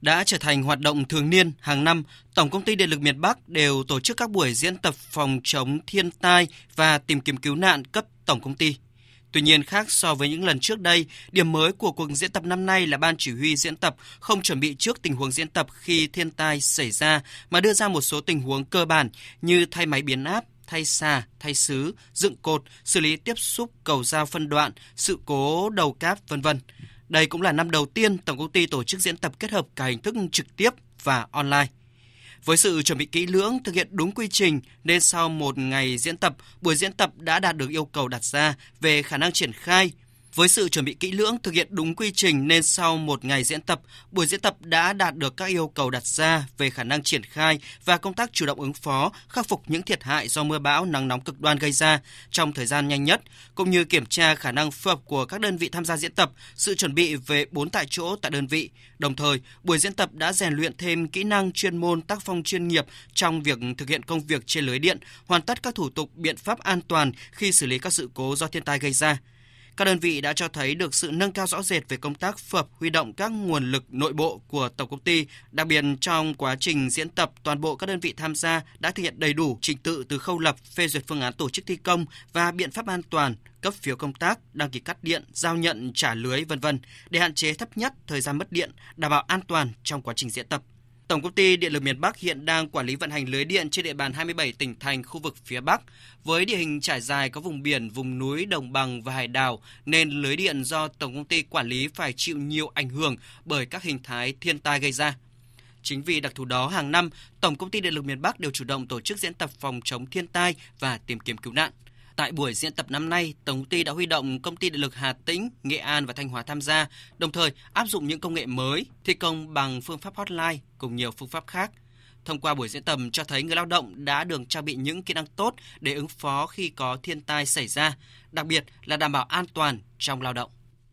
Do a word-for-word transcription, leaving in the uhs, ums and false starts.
đã trở thành hoạt động thường niên hàng năm. Tổng công ty Điện lực miền Bắc đều tổ chức các buổi diễn tập phòng chống thiên tai và tìm kiếm cứu nạn cấp tổng công ty. Tuy nhiên, khác so với những lần trước đây, điểm mới của cuộc diễn tập năm nay là ban chỉ huy diễn tập không chuẩn bị trước tình huống diễn tập khi thiên tai xảy ra, mà đưa ra một số tình huống cơ bản như thay máy biến áp, thay xà, thay sứ, dựng cột, xử lý tiếp xúc cầu giao phân đoạn, sự cố đầu cáp, vân vân. Đây cũng là năm đầu tiên tổng công ty tổ chức diễn tập kết hợp cả hình thức trực tiếp và online. Với sự chuẩn bị kỹ lưỡng, thực hiện đúng quy trình nên sau một ngày diễn tập, buổi diễn tập đã đạt được yêu cầu đặt ra về khả năng triển khai. Với sự chuẩn bị kỹ lưỡng, thực hiện đúng quy trình nên sau một ngày diễn tập, buổi diễn tập đã đạt được các yêu cầu đặt ra về khả năng triển khai và công tác chủ động ứng phó, khắc phục những thiệt hại do mưa bão, nắng nóng cực đoan gây ra trong thời gian nhanh nhất, cũng như kiểm tra khả năng phối hợp của các đơn vị tham gia diễn tập, sự chuẩn bị về bốn tại chỗ tại đơn vị. Đồng thời, buổi diễn tập đã rèn luyện thêm kỹ năng chuyên môn, tác phong chuyên nghiệp trong việc thực hiện công việc trên lưới điện, hoàn tất các thủ tục biện pháp an toàn khi xử lý các sự cố do thiên tai gây ra. Các đơn vị đã cho thấy được sự nâng cao rõ rệt về công tác phối hợp huy động các nguồn lực nội bộ của tổng công ty. Đặc biệt trong quá trình diễn tập, toàn bộ các đơn vị tham gia đã thực hiện đầy đủ trình tự từ khâu lập, phê duyệt phương án tổ chức thi công và biện pháp an toàn, cấp phiếu công tác, đăng ký cắt điện, giao nhận trả lưới, vân vân để hạn chế thấp nhất thời gian mất điện, đảm bảo an toàn trong quá trình diễn tập. Tổng công ty Điện lực miền Bắc hiện đang quản lý vận hành lưới điện trên địa bàn hai mươi bảy tỉnh thành khu vực phía Bắc. Với địa hình trải dài có vùng biển, vùng núi, đồng bằng và hải đảo, nên lưới điện do Tổng công ty quản lý phải chịu nhiều ảnh hưởng bởi các hình thái thiên tai gây ra. Chính vì đặc thù đó, hàng năm, Tổng công ty Điện lực miền Bắc đều chủ động tổ chức diễn tập phòng chống thiên tai và tìm kiếm cứu nạn. Tại buổi diễn tập năm nay, Tổng công ty đã huy động công ty điện lực Hà Tĩnh, Nghệ An và Thanh Hóa tham gia, đồng thời áp dụng những công nghệ mới, thi công bằng phương pháp hotline cùng nhiều phương pháp khác. Thông qua buổi diễn tập cho thấy người lao động đã được trang bị những kỹ năng tốt để ứng phó khi có thiên tai xảy ra, đặc biệt là đảm bảo an toàn trong lao động.